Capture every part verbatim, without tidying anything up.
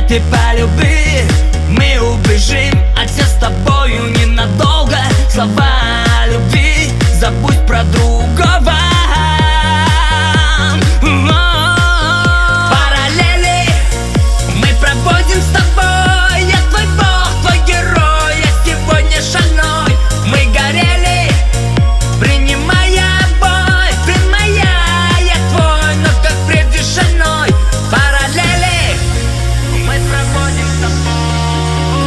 ты полюби, мы убежим от тебя с тобою ненадолго. Слова любви забудь про другого. Параллели мы проводим с тобой. Я твой бог, твой герой, я сегодня шальной. Мы горели, принимая бой. Ты моя, я твой, но как прежде шальной. Параллели мы проводим с тобой.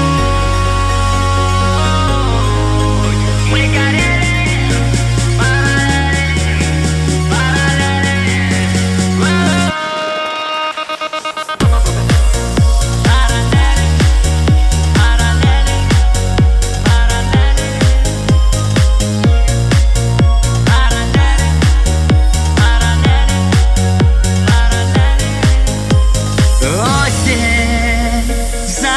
Мы горели, параллели, параллели, осень за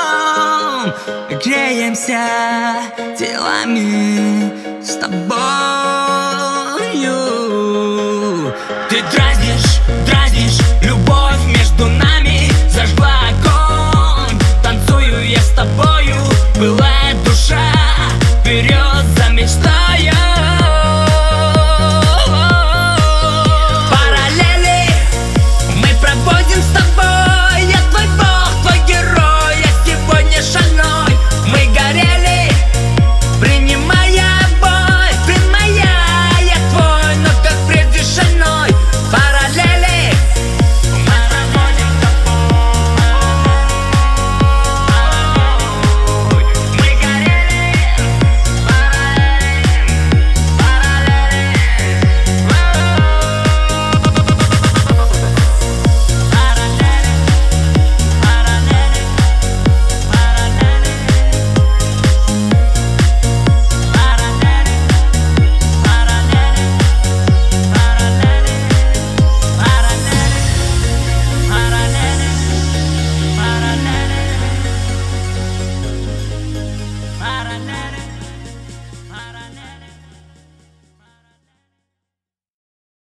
окном, греемся телами с тобой.